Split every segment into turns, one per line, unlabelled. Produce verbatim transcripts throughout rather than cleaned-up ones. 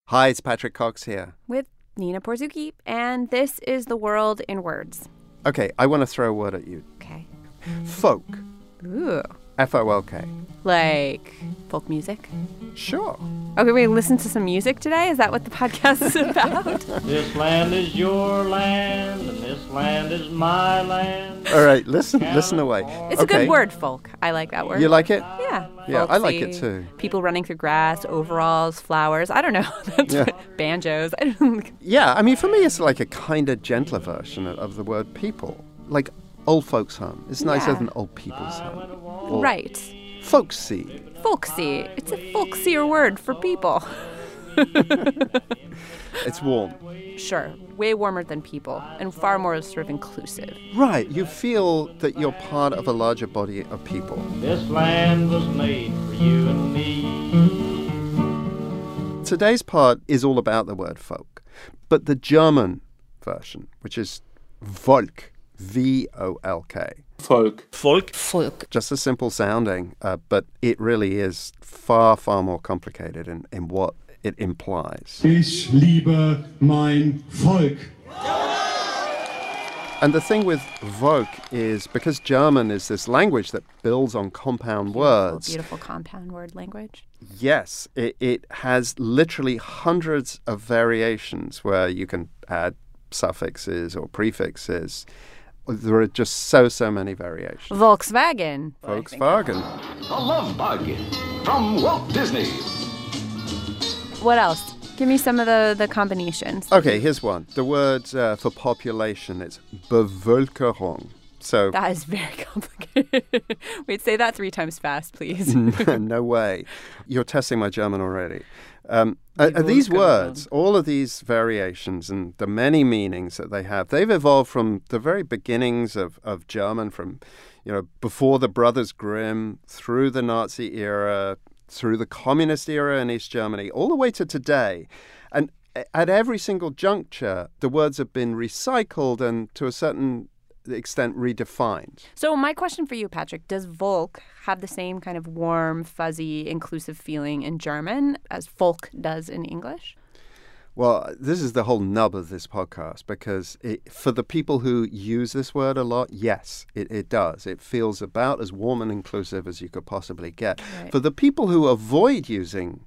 Hi, it's Patrick Cox here.
With Nina Porzuki, and this is The World in Words.
Okay, I want to throw a word at you.
Okay.
Folk.
Ooh.
F O L K.
Like folk music?
Sure.
Okay, we listen to some music today? Is that what the podcast is about?
This land is your land, and this land is my land.
All right, listen, listen away.
It's
okay.
a good word, folk. I like that word.
You like it?
Yeah.
Yeah, I like
Folksy,
it too.
People running through grass, overalls, flowers. I don't know. That's
Yeah.
what, banjos. I don't
Yeah, I mean, for me, it's like a kind of gentler version of, of the word people. Like old folks' home. It's nicer
Yeah.
than old people's home. Or
Right.
folksy.
Folksy. It's a folksier word for people.
It's warm.
Sure. Way warmer than people and far more sort of inclusive.
Right, you feel that you're part of a larger body of people.
This land was made for you and me.
Today's part is all about the word folk, but the German version, which is Volk, V O L K.
Folk.
Folk.
Folk.
Just a simple sounding, uh, but it really is far, far more complicated in, in what it implies.
Ich liebe mein Volk.
And the thing with Volk is because German is this language that builds on compound words.
Beautiful compound word language.
Yes, it, it has literally hundreds of variations where you can add suffixes or prefixes. There are just so, so many variations.
Volkswagen.
Volkswagen.
The Love Bug from Walt Disney.
What else? Give me some of the, the combinations.
Okay, here's one. The word uh, for population, it's Bevölkerung. So,
That is very complicated. Wait, say that three times fast, please.
no way. You're testing my German already. Um, uh, uh, these words, all of these variations and the many meanings that they have, they've evolved from the very beginnings of, of German, from, you know, before the Brothers Grimm, through the Nazi era, through the communist era in East Germany, all the way to today. And at every single juncture, the words have been recycled and to a certain extent redefined.
So my question for you, Patrick, does Volk have the same kind of warm, fuzzy, inclusive feeling in German as folk does in English?
Well, this is the whole nub of this podcast because it, for the people who use this word a lot, yes, it, it does. It feels about as warm and inclusive as you could possibly get.
Right.
For the people who avoid using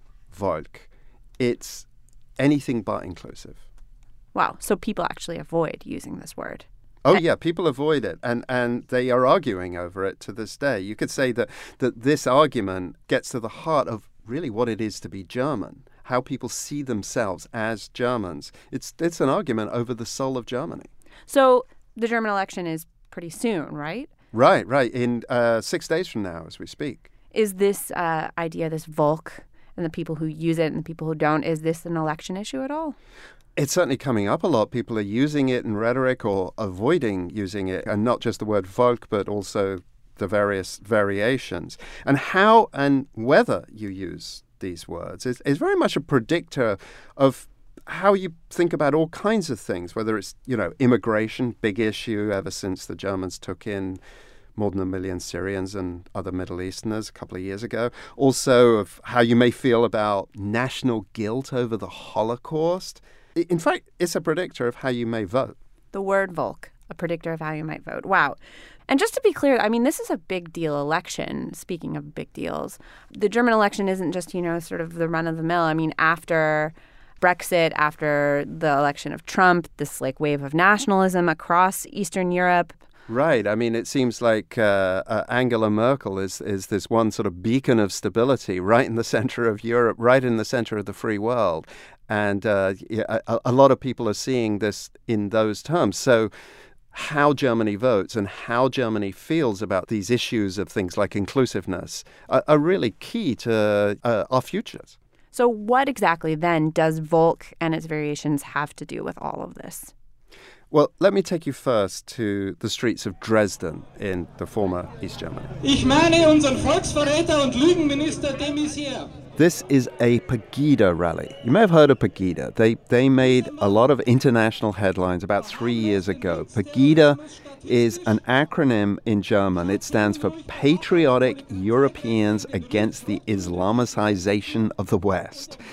Volk, it's anything but inclusive.
Wow. So people actually avoid using this word.
Oh, yeah, people avoid it, and, and they are arguing over it to this day. You could say that, that this argument gets to the heart of really what it is to be German, how people see themselves as Germans. It's it's an argument over the soul of Germany.
So the German election is pretty soon, right?
Right, right. In uh, six days from now, as we speak.
Is this uh, idea, this Volk, and the people who use it and the people who don't, is this an election issue at all?
It's certainly coming up a lot. People are using it in rhetoric or avoiding using it, and not just the word Volk, but also the various variations. And how and whether you use these words is, is very much a predictor of how you think about all kinds of things, whether it's, you know, immigration, big issue ever since the Germans took in more than a million Syrians and other Middle Easterners a couple of years ago. Also of how you may feel about national guilt over the Holocaust. In fact, it's a predictor of how you may vote.
The word Volk, a predictor of how you might vote. Wow. And just to be clear, I mean, this is a big deal election. Speaking of big deals, the German election isn't just, you know, sort of the run of the mill. I mean, after Brexit, after the election of Trump, this like wave of nationalism across Eastern Europe.
Right. I mean, it seems like uh, uh, Angela Merkel is, is this one sort of beacon of stability right in the center of Europe, right in the center of the free world. And uh, yeah, a, a lot of people are seeing this in those terms. So how Germany votes and how Germany feels about these issues of things like inclusiveness are, are really key to uh, our futures.
So what exactly then does Volk and its variations have to do with all of this?
Well, let me take you first to the streets of Dresden in the former East Germany.
Ich meine unseren Volksverräter und Lügenminister de Maizière.
This is a Pegida rally. You may have heard of Pegida. They they made a lot of international headlines about three years ago. Pegida is an acronym in German. It stands for Patriotic Europeans Against the Islamicization of the West.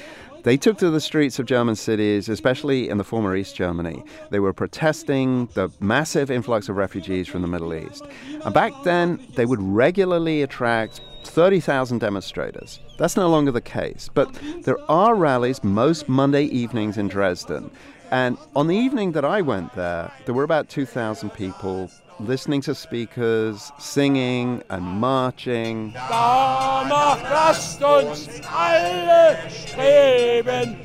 They took to the streets of German cities, especially in the former East Germany. They were protesting the massive influx of refugees from the Middle East. And back then, they would regularly attract thirty thousand demonstrators. That's no longer the case. But there are rallies most Monday evenings in Dresden. And on the evening that I went there, there were about two thousand people listening to speakers, singing and marching.
Danach lasst uns alle streben,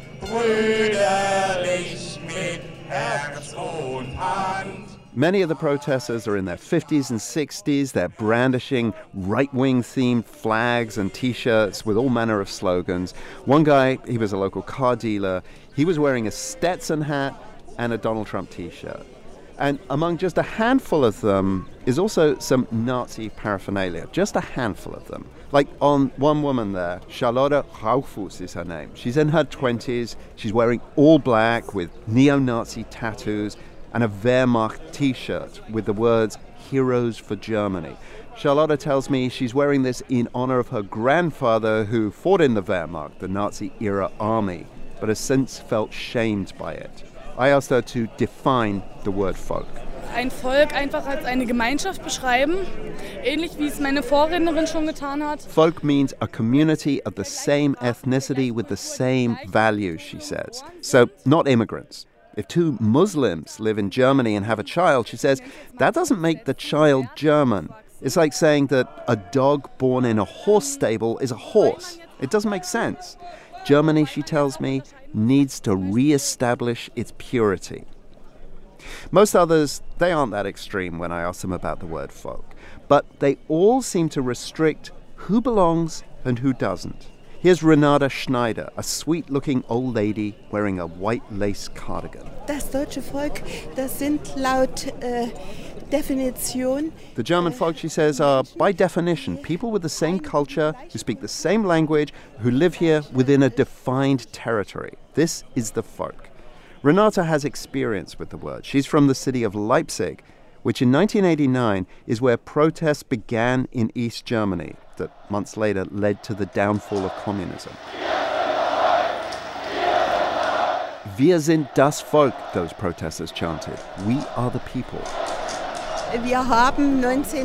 brüderlich mit Herz und Hand.
Many of the protesters are in their fifties and sixties. They're brandishing right-wing themed flags and T-shirts with all manner of slogans. One guy, he was a local car dealer. He was wearing a Stetson hat and a Donald Trump T-shirt. And among just a handful of them is also some Nazi paraphernalia, just a handful of them. Like on one woman there, Charlotte Rauchfuss is her name. She's in her twenties. She's wearing all black with neo-Nazi tattoos and a Wehrmacht T-shirt with the words Heroes for Germany. Charlotte tells me she's wearing this in honor of her grandfather who fought in the Wehrmacht, the Nazi-era army, but has since felt shamed by it. I asked her to define the word Volk.
Ein Volk einfach als eine Gemeinschaft beschreiben, ähnlich wie es meine Vorrednerin schon getan hat.
Volk means a community of the same ethnicity with the same values, she says. So, not immigrants. If two Muslims live in Germany and have a child, she says, that doesn't make the child German. It's like saying that a dog born in a horse stable is a horse. It doesn't make sense. Germany, she tells me, needs to re-establish its purity. Most others, they aren't that extreme when I ask them about the word folk, but they all seem to restrict who belongs and who doesn't. Here's Renata Schneider, a sweet-looking old lady wearing a white lace cardigan.
Das deutsche Volk, das sind laut äh, Definition.
The German folk, she says, are, by definition, people with the same culture, who speak the same language, who live here within a defined territory. This is the folk. Renata has experience with the word. She's from the city of Leipzig, which in nineteen eighty-nine is where protests began in East Germany that months later led to the downfall of communism. Wir sind das Volk, those protesters chanted. We are the people.
Wir haben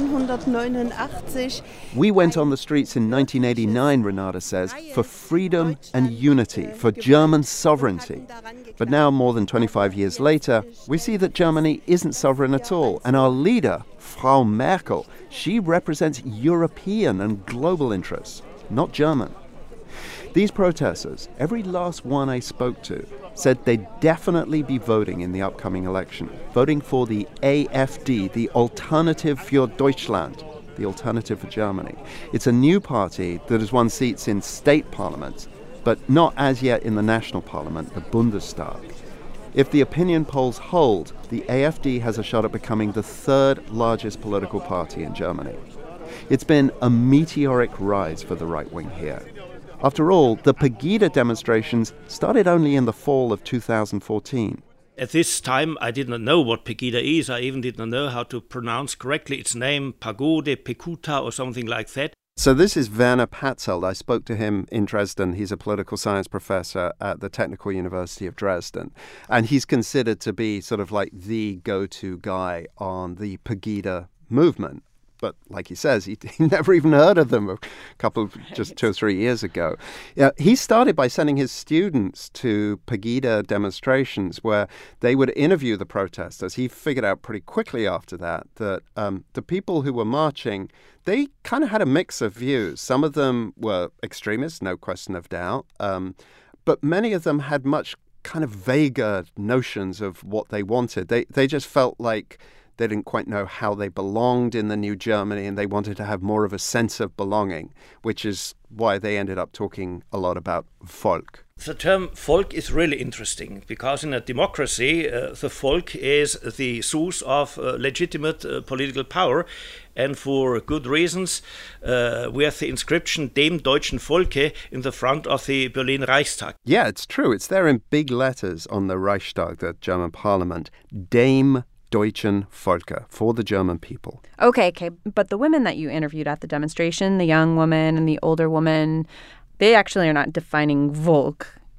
neunzehnhundertneunundachtzig.
We went on the streets in nineteen eighty-nine, Renata says, for freedom and unity, for German sovereignty. But now, more than twenty-five years later, we see that Germany isn't sovereign at all. And our leader, Frau Merkel, she represents European and global interests, not German. These protesters, every last one I spoke to, said they'd definitely be voting in the upcoming election, voting for the A F D, the Alternative für Deutschland, the Alternative for Germany. It's a new party that has won seats in state parliaments, but not as yet in the national parliament, the Bundestag. If the opinion polls hold, the A F D has a shot at becoming the third largest political party in Germany. It's been a meteoric rise for the right wing here. After all, the Pegida demonstrations started only in the fall of two thousand fourteen.
At this time, I did not know what Pegida is. I even did not know how to pronounce correctly its name, Pagode, Pekuta, or something like that.
So this is Werner Patzelt. I spoke to him in Dresden. He's a political science professor at the Technical University of Dresden. And he's considered to be sort of like the go-to guy on the Pegida movement. But like he says, he, he never even heard of them a couple of, just two or three years ago. Yeah, he started by sending his students to Pegida demonstrations where they would interview the protesters. He figured out pretty quickly after that that um, the people who were marching, they kind of had a mix of views. Some of them were extremists, no question of doubt. Um, but many of them had much kind of vaguer notions of what they wanted. They they just felt like they didn't quite know how they belonged in the new Germany, and they wanted to have more of a sense of belonging, which is why they ended up talking a lot about Volk.
The term Volk is really interesting because in a democracy, uh, the Volk is the source of uh, legitimate uh, political power. And for good reasons, uh, we have the inscription Dem Deutschen Volke in the front of the Berlin Reichstag.
Yeah, it's true. It's there in big letters on the Reichstag, the German parliament. Dem Deutschen Volke, for the German people.
Okay, okay. But the women that you interviewed at the demonstration, the young woman and the older woman, they actually are not defining Volk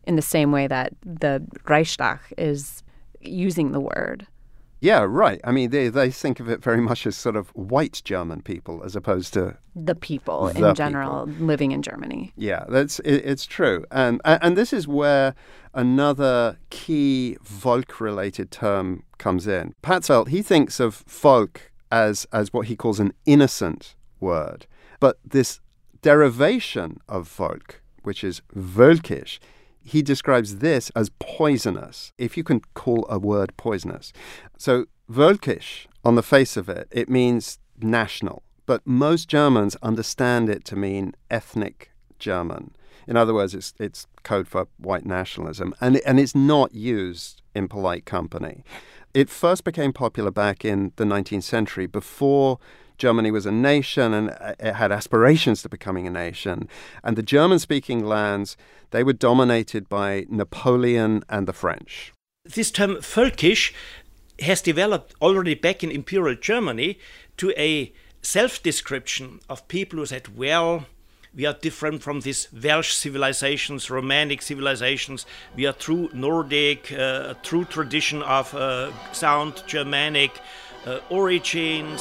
in the same way that the Reichstag is using the word.
Yeah, right. I mean, they, they think of it very much as sort of white German people as opposed to
the people
the
in general
people.
living in Germany.
Yeah, that's it, it's true. And, and this is where another key Volk-related term comes in. Patzelt, he thinks of Volk as, as what he calls an innocent word. But this derivation of Volk, which is Völkisch, he describes this as poisonous, if you can call a word poisonous. So Völkisch, on the face of it, it means national. But most Germans understand it to mean ethnic German. In other words, it's it's code for white nationalism. And, and it's not used in polite company. It first became popular back in the nineteenth century, before Germany was a nation and it had aspirations to becoming a nation. And the German-speaking lands, they were dominated by Napoleon and the French.
This term Völkisch has developed already back in Imperial Germany to a self-description of people who said, well, we are different from these Welsh civilizations, Romanic civilizations. We are true Nordic, uh, true tradition of uh, sound Germanic uh, origins.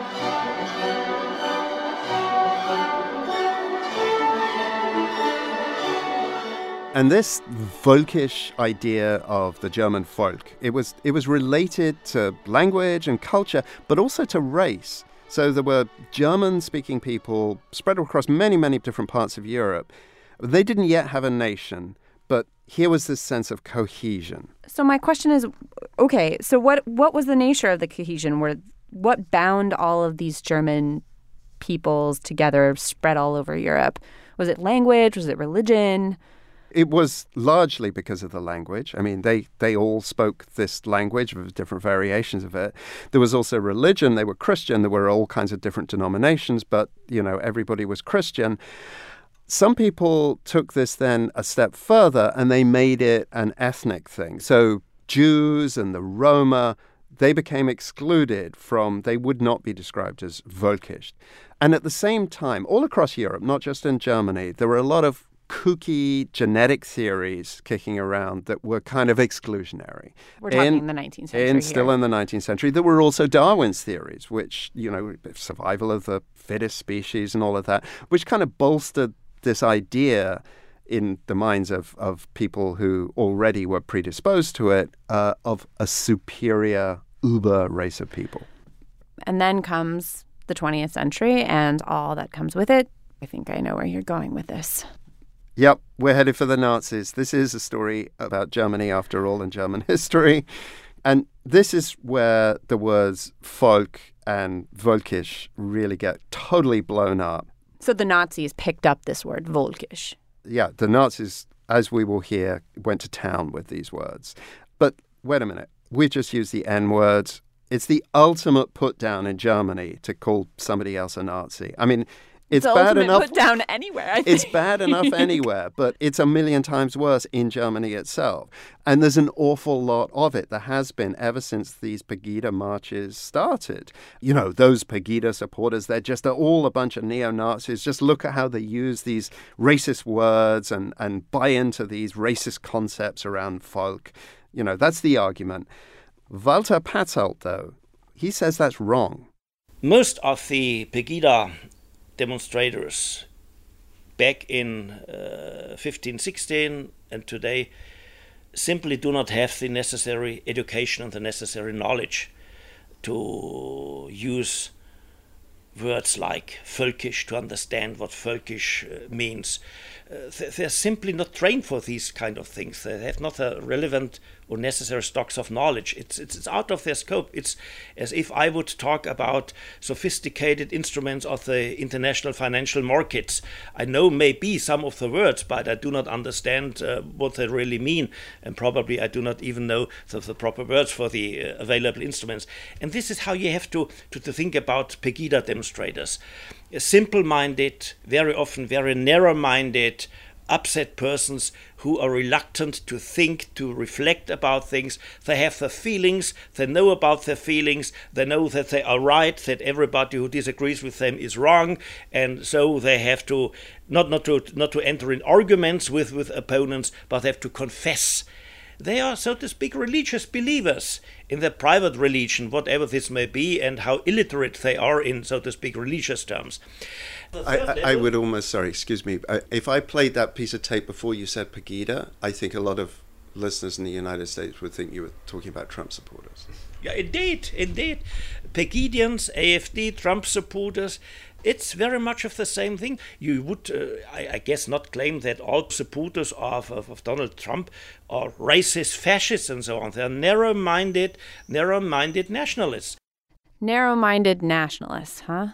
And this Völkisch idea of the German folk, it was it was related to language and culture, but also to race. So there were German-speaking people spread across many, many different parts of Europe. They didn't yet have a nation, but here was this sense of cohesion.
So my question is, okay, so what what was the nature of the cohesion? Where what bound all of these German peoples together, spread all over Europe? Was it language? Was it religion?
It was largely because of the language. I mean, they, they all spoke this language with different variations of it. There was also religion. They were Christian. There were all kinds of different denominations, but, you know, everybody was Christian. Some people took this then a step further and they made it an ethnic thing. So Jews and the Roma, they became excluded from, they would not be described as Völkisch. And at the same time, all across Europe, not just in Germany, there were a lot of kooky genetic theories kicking around that were kind of exclusionary.
We're talking
in,
in the nineteenth century
in, Still
here.
in the nineteenth century. There were also Darwin's theories, which, you know, survival of the fittest species and all of that, which kind of bolstered this idea in the minds of, of people who already were predisposed to it, uh, of a superior uber race of people.
And then comes the twentieth century and all that comes with it. I think I know where you're going with this.
Yep, we're headed for the Nazis. This is a story about Germany, after all, and German history. And this is where the words Volk and Völkisch really get totally blown up.
So the Nazis picked up this word, Völkisch.
Yeah, the Nazis, as we will hear, went to town with these words. But wait a minute, we just used the N-words. It's the ultimate put down in Germany to call somebody else a Nazi. I mean, it's
the
bad enough.
Put down anywhere. I think.
It's bad enough anywhere, but it's a million times worse in Germany itself. And there's an awful lot of it. There has been ever since these Pegida marches started. You know, those Pegida supporters, they're just all a bunch of neo-Nazis. Just look at how they use these racist words and, and buy into these racist concepts around folk. You know, that's the argument. Walter Patzelt, though, he says that's wrong.
Most of the Pegida demonstrators back in uh, fifteen sixteen and today simply do not have the necessary education and the necessary knowledge to use words like Völkisch, to understand what Völkisch uh, means. Uh, they're simply not trained for these kind of things. They have not a relevant or necessary stocks of knowledge. It's, it's it's out of their scope. It's as if I would talk about sophisticated instruments of the international financial markets. I know maybe some of the words, but I do not understand uh, what they really mean. And probably I do not even know the, the proper words for the uh, available instruments. And this is how you have to, to, to think about Pegida demonstrators. Simple-minded, very often very narrow-minded, upset persons who are reluctant to think, to reflect about things. They have their feelings, they know about their feelings, they know that they are right, that everybody who disagrees with them is wrong, and so they have to not, not to not to enter in arguments with, with opponents, but they have to confess. They are, so to speak, religious believers in their private religion, whatever this may be, and how illiterate they are in, so to speak, religious terms.
I, I, I would almost, sorry, excuse me, I, if I played that piece of tape before you said Pegida, I think a lot of listeners in the United States would think you were talking about Trump supporters.
Yeah, indeed, indeed. Pegidians, A F D, Trump supporters, it's very much of the same thing. You would, uh, I, I guess, not claim that all supporters of, of, of Donald Trump are racist, fascists, and so on. They're narrow-minded, narrow-minded nationalists.
Narrow-minded nationalists, huh?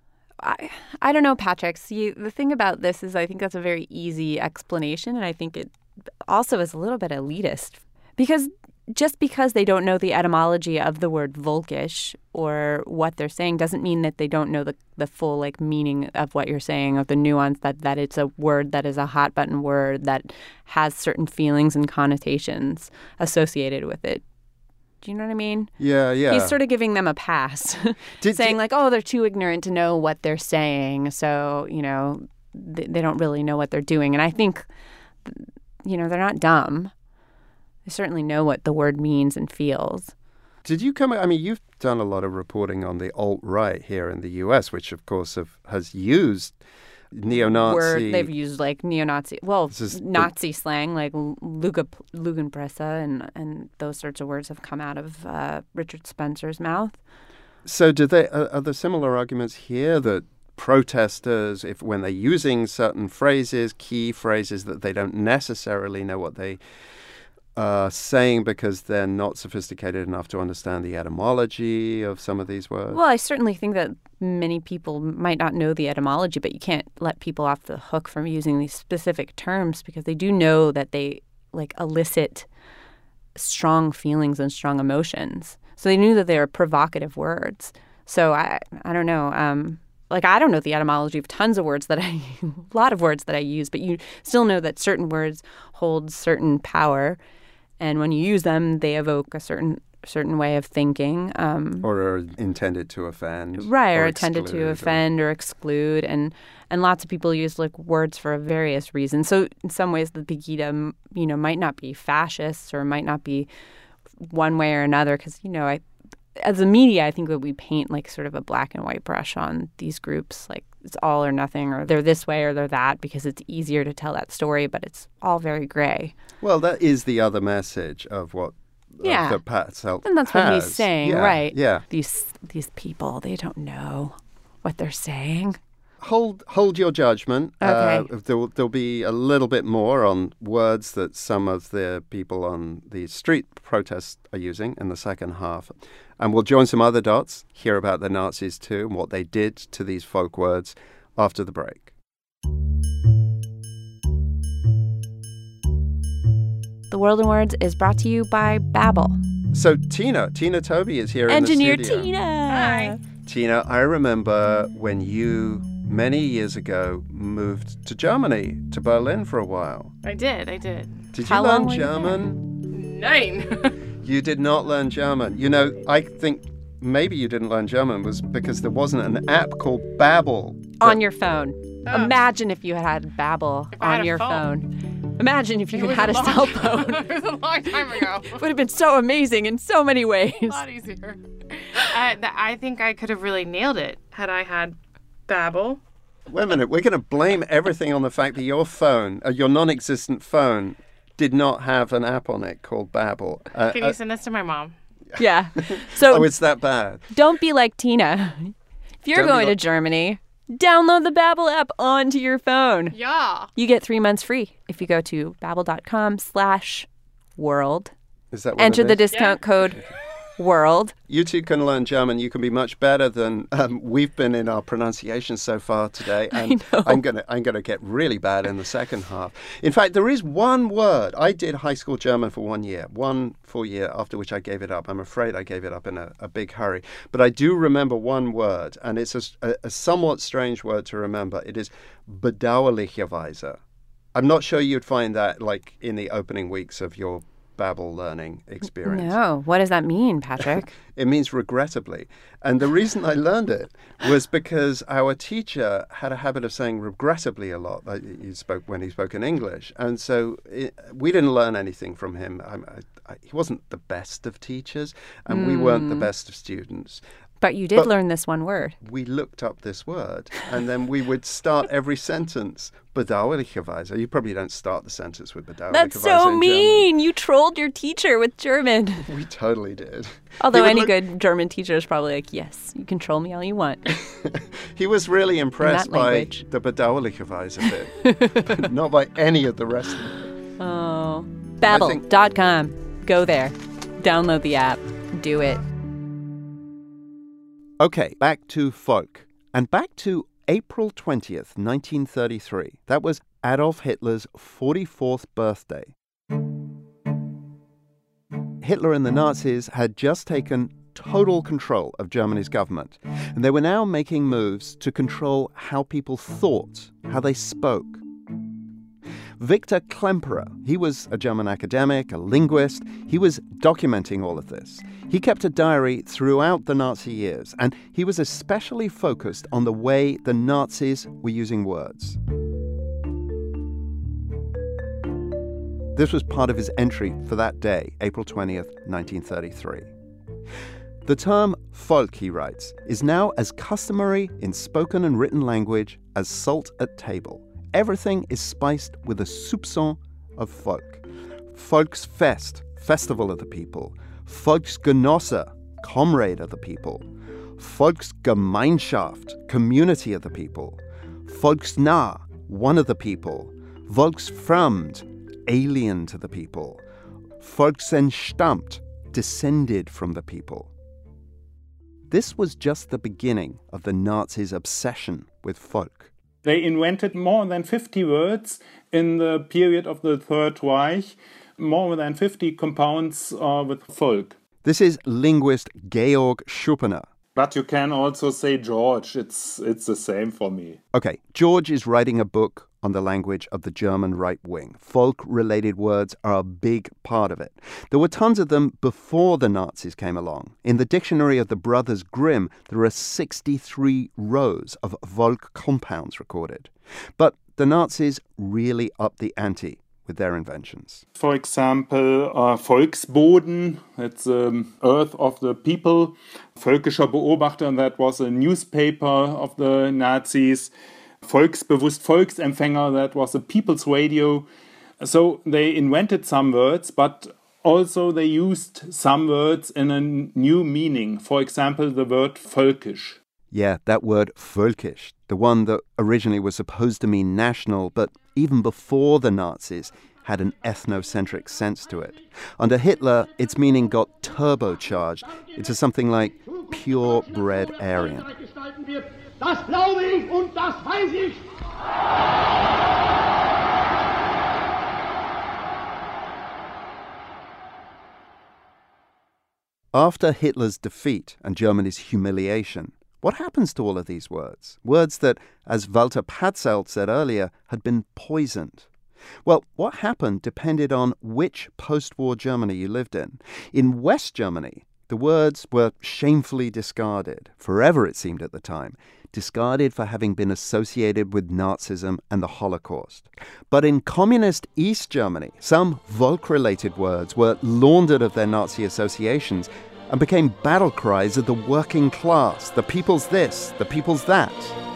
I I don't know, Patrick. See, the thing about this is I think that's a very easy explanation, and I think it also is a little bit elitist. Because just because they don't know the etymology of the word Volkisch or what they're saying doesn't mean that they don't know the, the full like meaning of what you're saying, of the nuance that, that it's a word that is a hot button word that has certain feelings and connotations associated with it. Do you know what I mean?
Yeah, yeah.
He's sort of giving them a pass,
did,
saying
did,
like, oh, they're too ignorant to know what they're saying. So, you know, they, they don't really know what they're doing. And I think, you know, they're not dumb. They certainly know what the word means and feels.
Did you come, I mean, you've done a lot of reporting on the alt-right here in the U S, which of course have, has used neo-Nazi.
Word, they've used like neo-Nazi, well, Nazi
the,
slang, like Luga, Lugenpresse and, and those sorts of words have come out of uh, Richard Spencer's mouth.
So do they, are, are there similar arguments here that protesters, if when they're using certain phrases, key phrases, that they don't necessarily know what they Uh, saying because they're not sophisticated enough to understand the etymology of some of these words?
Well, I certainly think that many people might not know the etymology, but you can't let people off the hook from using these specific terms because they do know that they like elicit strong feelings and strong emotions. So they knew that they were provocative words. So I, I don't know. Um, like I don't know the etymology of tons of words that I, a lot of words that I use, but you still know that certain words hold certain power. And when you use them, they evoke a certain certain way of thinking. Um,
or are intended to offend.
Right, or,
or
intended to
or...
offend or exclude. And, and lots of people use like words for various reasons. So in some ways, the Pegida, you know, might not be fascists or might not be one way or another. Because, you know, I, as a media, I think that we paint like sort of a black and white brush on these groups. Like it's all or nothing, or they're this way or they're that, because it's easier to tell that story, but it's all very gray.
Well, that is the other message of what
yeah.
of the Patzelt
And that's
has.
what he's saying,
yeah,
right?
Yeah.
These these people, they don't know what they're saying.
Hold hold your judgment.
Okay.
Uh, there'll, there'll be a little bit more on words that some of the people on the street protests are using in the second half. And we'll join some other dots, hear about the Nazis too, and what they did to these folk words after the break.
The World in Words is brought to you by Babbel.
So Tina, Tina Toby is here
Engineer
in the studio.
Tina.
Hi.
Tina, I remember when you, many years ago, moved to Germany, to Berlin for a while.
I did, I did.
Did
How
you learn
long were you
German?
Nine.
You did not learn German. You know, I think maybe you didn't learn German was because there wasn't an app called Babbel.
On your phone.
Oh.
Imagine if you had had Babbel
If I had
on
a
your
phone.
phone. Imagine if you
It
had
was
had a,
long-
cell phone.
It was a long time ago.
It would have been so amazing in so many ways.
A lot easier. I, th- I think I could have really nailed it had I had Babbel.
Wait a minute. We're going to blame everything on the fact that your phone, uh, your non-existent phone, did not have an app on it called Babbel. Uh,
Can you
uh,
send this to my mom?
Yeah. So
oh, it's that bad.
don't be like Tina. If you're
Don't be
going to
like-
Germany, download the Babbel app onto your phone.
Yeah.
You get three months free if you go to babbel.com slash world.
Is that what
Enter
it
the
is?
discount code world.
You two can learn German. You can be much better than um, we've been in our pronunciation so far today. And
I know.
I'm gonna I'm gonna get really bad in the second half. In fact, there is one word. I did high school German for one year, one full year, after which I gave it up. I'm afraid I gave it up in a, a big hurry. But I do remember one word, and it's a, a, a somewhat strange word to remember. It is bedauerlicherweise. I'm not sure you'd find that like in the opening weeks of your Babel learning experience.
No. What does that mean, Patrick?
It means regrettably. And the reason I learned it was because our teacher had a habit of saying regrettably a lot like he spoke when he spoke in English. And so it, we didn't learn anything from him. I, I, he wasn't the best of teachers, and mm. we weren't the best of students.
But you did but learn this one word.
We looked up this word, and then we would start every sentence, bedauerlicherweise. You probably don't start the sentence with bedauerlicherweise.
That's so mean. You trolled your teacher with German.
We totally did.
Although any look... good German teacher is probably like, yes, you can troll me all you want.
He was really impressed by the bedauerlicherweise bit, but not by any of the rest of it.
Oh. Babel dot com. Think... Go there. Download the app. Do it.
Okay, back to Volk, and back to April twentieth, nineteen thirty-three. That was Adolf Hitler's forty-fourth birthday. Hitler and the Nazis had just taken total control of Germany's government, and they were now making moves to control how people thought, how they spoke. Victor Klemperer, he was a German academic, a linguist. He was documenting all of this. He kept a diary throughout the Nazi years, and he was especially focused on the way the Nazis were using words. This was part of his entry for that day, April twentieth, nineteen thirty-three. The term Volk, he writes, is now as customary in spoken and written language as salt at table. Everything is spiced with a soupçon of Volk. Volksfest, festival of the people. Volksgenosse, comrade of the people. Volksgemeinschaft, community of the people. Volksnah, one of the people. Volksfremd, alien to the people. Volksentstammt, descended from the people. This was just the beginning of the Nazis' obsession with Volk.
They invented more than fifty words in the period of the Third Reich, more than fifty compounds uh, with Volk.
This is linguist Georg Schuppener.
But you can also say George. It's it's the same for me.
Okay, George is writing a book on the language of the German right wing. Folk-related words are a big part of it. There were tons of them before the Nazis came along. In the dictionary of the Brothers Grimm, there are sixty-three rows of Volk compounds recorded. But the Nazis really upped the ante with their inventions.
For example, uh, Volksboden, that's the um, earth of the people. Völkischer Beobachter, that was a newspaper of the Nazis. Volksbewusst Volksempfänger, that was a people's radio. So they invented some words, but also they used some words in a new meaning. For example, the word völkisch.
Yeah, that word völkisch, the one that originally was supposed to mean national, but even before the Nazis had an ethnocentric sense to it. Under Hitler, its meaning got turbocharged into something like purebred Aryan.
Das glaube ich und das weiß ich.
After Hitler's defeat and Germany's humiliation, what happens to all of these words? Words that, as Walter Patzelt said earlier, had been poisoned. Well, what happened depended on which post-war Germany you lived in. In West Germany, the words were shamefully discarded, forever it seemed at the time, discarded for having been associated with Nazism and the Holocaust. But in communist East Germany, some Volk-related words were laundered of their Nazi associations and became battle cries of the working class, the people's this, the people's that.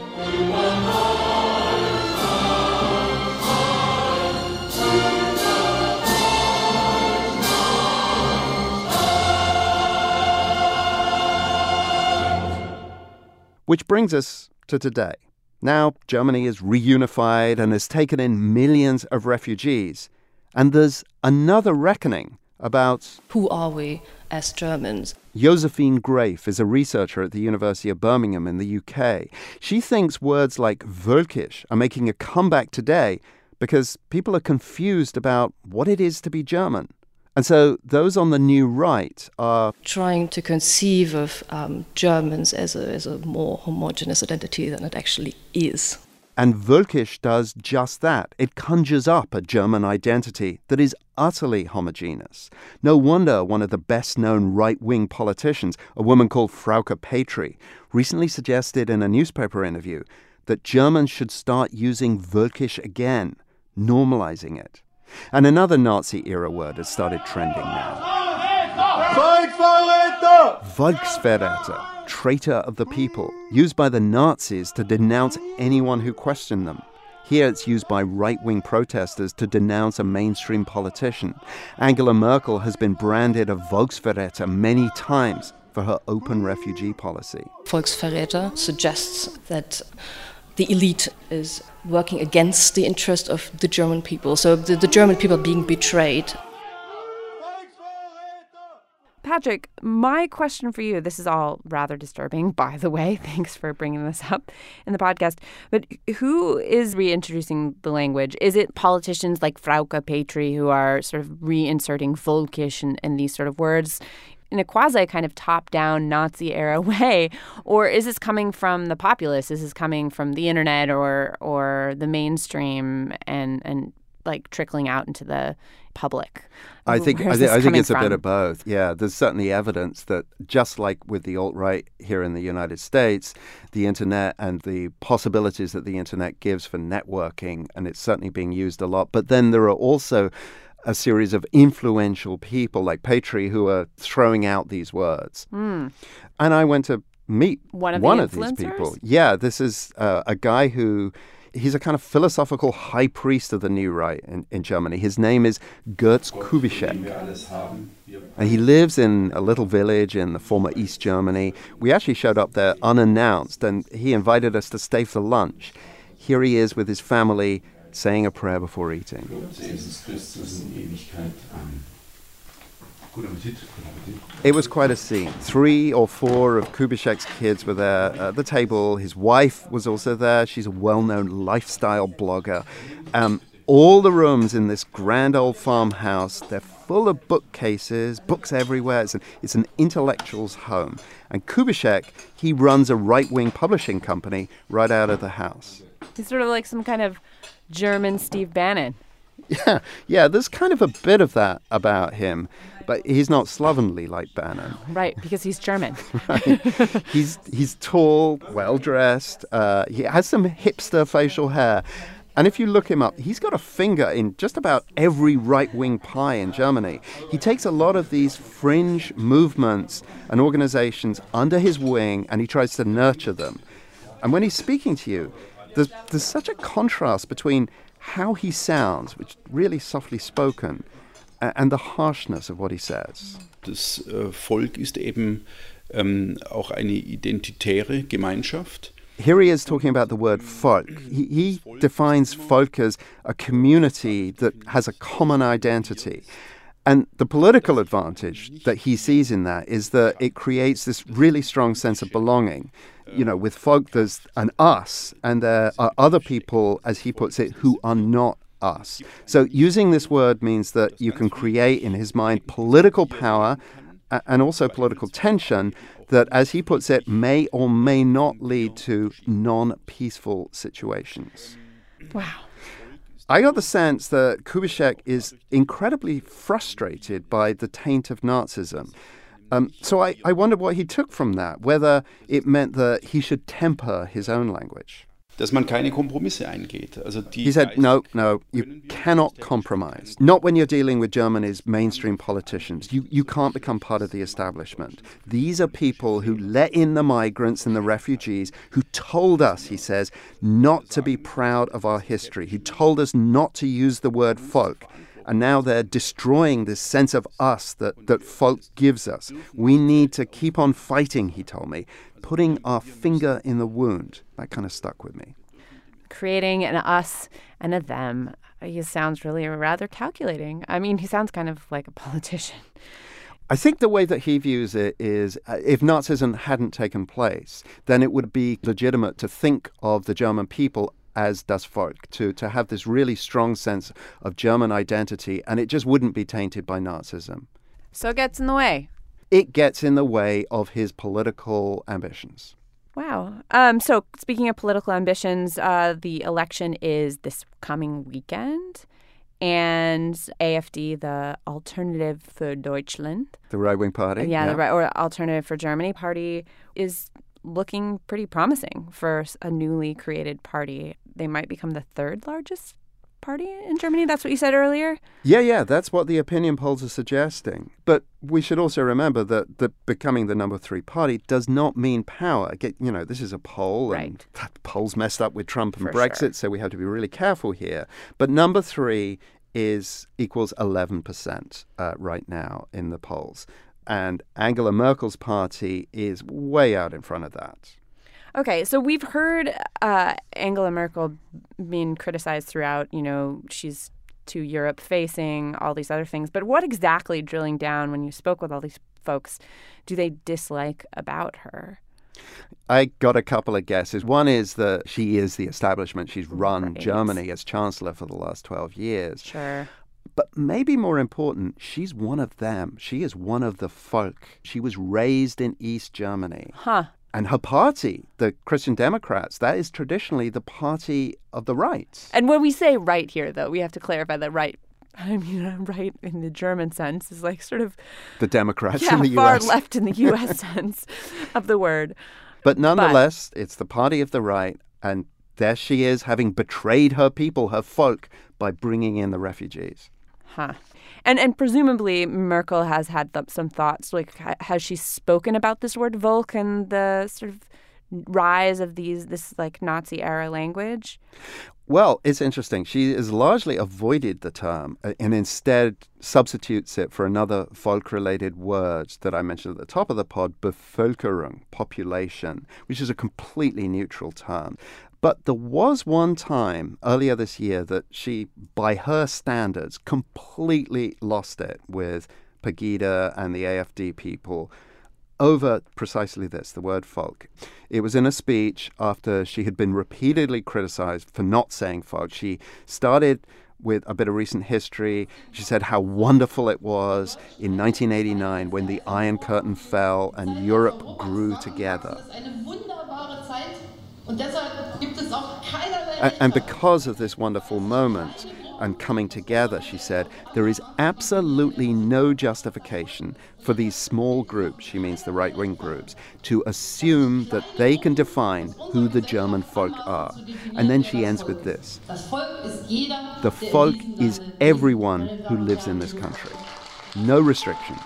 Which brings us to today. Now, Germany is reunified and has taken in millions of refugees. And there's another reckoning about...
Who are we as Germans?
Josephine Graef is a researcher at the University of Birmingham in the U K. She thinks words like Völkisch are making a comeback today because people are confused about what it is to be German. And so those on the new right are
trying to conceive of um, Germans as a, as a more homogeneous identity than it actually is.
And Völkisch does just that. It conjures up a German identity that is utterly homogeneous. No wonder one of the best-known right-wing politicians, a woman called Frauke Petry, recently suggested in a newspaper interview that Germans should start using Völkisch again, normalizing it. And another Nazi-era word has started trending now.
Volksverräter!
Volksverräter, traitor of the people, used by the Nazis to denounce anyone who questioned them. Here it's used by right-wing protesters to denounce a mainstream politician. Angela Merkel has been branded a Volksverräter many times for her open refugee policy.
Volksverräter suggests that the elite is working against the interest of the German people, so the, the German people being betrayed.
Patrick, my question for you, this is all rather disturbing, by the way. Thanks for bringing this up in the podcast. But who is reintroducing the language? Is it politicians like Frauke Petry who are sort of reinserting Völkisch and, and these sort of words in a quasi kind of top-down Nazi-era way? Or is this coming from the populace? Is this coming from the internet or or the mainstream and, and like trickling out into the public?
I think I, th- I think it's from? a bit of both. Yeah, there's certainly evidence that just like with the alt-right here in the United States, the internet and the possibilities that the internet gives for networking, and it's certainly being used a lot. But then there are also a series of influential people like Petry who are throwing out these words. Mm. And I went to meet
one of,
one
the
of these people. Yeah, this is uh, a guy who... He's a kind of philosophical high priest of the new right in, in Germany. His name is Götz Kubitschek. And he lives in a little village in the former East Germany. We actually showed up there unannounced, and he invited us to stay for lunch. Here he is with his family saying a prayer before eating. It was quite a scene. Three or four of Kubitschek's kids were there at the table. His wife was also there. She's a well-known lifestyle blogger. Um, all the rooms in this grand old farmhouse, they're full of bookcases, books everywhere. It's an, it's an intellectual's home. And Kubitschek, he runs a right-wing publishing company right out of the house.
He's sort of like some kind of German Steve Bannon.
Yeah, yeah, there's kind of a bit of that about him. But he's not slovenly like Bannon.
Right, because he's German.
Right. He's he's tall, well-dressed. Uh, he has some hipster facial hair. And if you look him up, he's got a finger in just about every right-wing pie in Germany. He takes a lot of these fringe movements and organizations under his wing, and he tries to nurture them. And when he's speaking to you, there's, there's such a contrast between how he sounds, which is really softly spoken, and the harshness of what he says.
Das äh, Volk ist eben ähm, auch eine identitäre Gemeinschaft.
Here he is talking about the word Volk. He, he defines Volk as a community that has a common identity. And the political advantage that he sees in that is that it creates this really strong sense of belonging. You know, with Volk, there's an us, and there are other people, as he puts it, who are not us. So using this word means that you can create, in his mind, political power and also political tension that, as he puts it, may or may not lead to non-peaceful situations.
Wow.
I got the sense that Kubitschek is incredibly frustrated by the taint of Nazism. Um, so I, I wondered what he took from that, whether it meant that he should temper his own language.
Dass man keine Kompromisse eingeht. Also die
he said, no, no, you cannot compromise. Not when you're dealing with Germany's mainstream politicians. You, you can't become part of the establishment. These are people who let in the migrants and the refugees, who told us, he says, not to be proud of our history, who told us not to use the word Volk. And now they're destroying this sense of us that, that Volk gives us. We need to keep on fighting, he told me, putting our finger in the wound. That kind of stuck with me.
Creating an us and a them. He sounds really rather calculating. I mean, he sounds kind of like a politician.
I think the way that he views it is uh, if Nazism hadn't taken place, then it would be legitimate to think of the German people as das Volk, to, to have this really strong sense of German identity, and it just wouldn't be tainted by Nazism.
So it gets in the way.
It gets in the way of his political ambitions.
Wow. Um, so speaking of political ambitions, uh, the election is this coming weekend. And A F D, the Alternative für Deutschland.
The right-wing party.
Yeah, yeah. The right, or Alternative for Germany party is looking pretty promising for a newly created party. They might become the third largest party in Germany. That's what you said earlier?
Yeah, yeah, that's what the opinion polls are suggesting. But we should also remember that the becoming the number three party does not mean power. Get, you know, this is a poll,
right.
and that poll's messed up with Trump and
For
Brexit,
sure.
so we have to be really careful here. But number three is equals eleven percent uh, right now in the polls. And Angela Merkel's party is way out in front of that.
Okay, so we've heard uh, Angela Merkel being criticized throughout. You know, she's too Europe-facing, all these other things. But what exactly, drilling down, when you spoke with all these folks, do they dislike about her?
I got a couple of guesses. One is that she is the establishment. She's run
right.
Germany as chancellor for the last twelve years.
Sure.
But maybe more important, she's one of them. She is one of the folk. She was raised in East Germany.
Huh.
And her party, the Christian Democrats, that is traditionally the party of the right.
And when we say right here, though, we have to clarify that right, I mean, right in the German sense is like sort of...
The Democrats
yeah,
in the U
far
S.
left in the U S sense of the word.
But nonetheless, but, it's the party of the right. And there she is, having betrayed her people, her folk, by bringing in the refugees.
Huh. And and presumably Merkel has had th- some thoughts. Like, ha- has she spoken about this word Volk and the sort of rise of these this like Nazi era language?
Well, it's interesting. She has largely avoided the term and instead substitutes it for another folk-related word that I mentioned at the top of the pod, Bevölkerung, population, which is a completely neutral term. But there was one time earlier this year that she, by her standards, completely lost it with Pegida and the A F D people over precisely this, the word folk. It was in a speech after she had been repeatedly criticized for not saying folk. She started with a bit of recent history. She said how wonderful it was in nineteen eighty-nine when the Iron Curtain fell and Europe grew together. And because of this wonderful moment and coming together, she said, there is absolutely no justification for these small groups, she means the right-wing groups, to assume that they can define who the German folk are. And then she ends with this. The folk is everyone who lives in this country. No restrictions.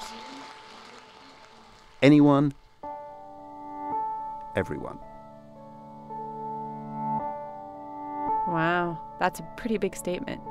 Anyone, everyone.
Wow, that's a pretty big statement.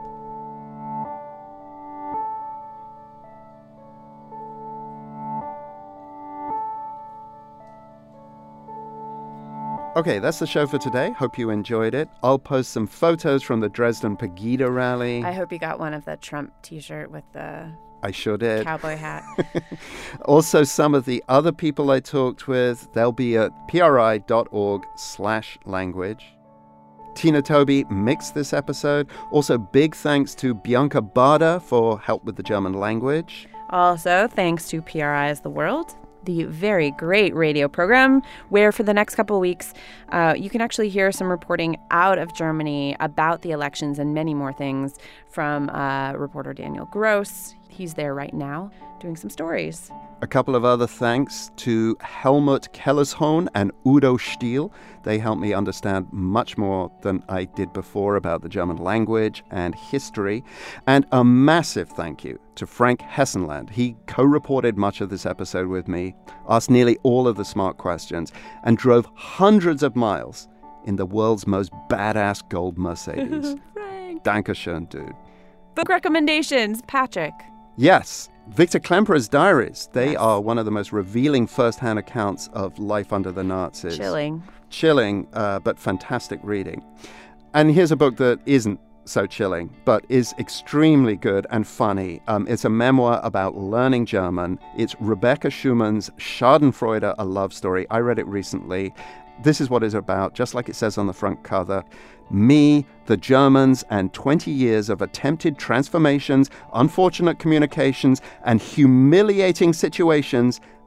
Okay, that's the show for today. Hope you enjoyed it. I'll post some photos from the Dresden Pegida rally.
I hope you got one of the Trump t-shirt with the
I sure did.
Cowboy hat.
Also, some of the other people I talked with, they'll be at pri.org slash language. Tina Toby mixed this episode. Also, big thanks to Bianca Bader for help with the German language.
Also, thanks to P R I's The World, the very great radio program where for the next couple of weeks, uh, you can actually hear some reporting out of Germany about the elections and many more things from uh, reporter Daniel Gross. He's there right now doing some stories.
A couple of other thanks to Helmut Kellershorn and Udo Stiel. They helped me understand much more than I did before about the German language and history. And a massive thank you to Frank Hessenland. He co-reported much of this episode with me, asked nearly all of the smart questions, and drove hundreds of miles in the world's most badass gold Mercedes.
Frank.
Dankeschön, dude.
Book recommendations, Patrick.
Yes, Victor Klemperer's diaries. They yes. are one of the most revealing first-hand accounts of life under the Nazis.
Chilling.
Chilling, uh, but fantastic reading. And here's a book that isn't so chilling, but is extremely good and funny. Um, it's a memoir about learning German. It's Rebecca Schumann's Schadenfreude, a love story. I read it recently. This is what it's about, just like it says on the front cover. Me, the Germans, and twenty years of attempted transformations, unfortunate communications, and humiliating situations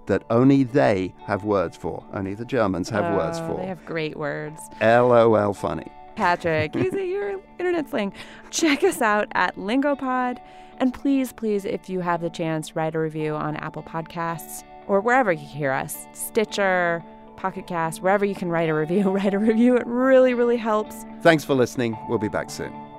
that only they have words for. Only the Germans have
oh,
words for.
They have great words.
LOL funny.
Patrick, using your internet slang. Check us out at Lingopod. And please, please, if you have the chance, write a review on Apple Podcasts or wherever you hear us. Stitcher, Pocket Cast, wherever you can write a review, write a review. It really, really helps.
Thanks for listening. We'll be back soon.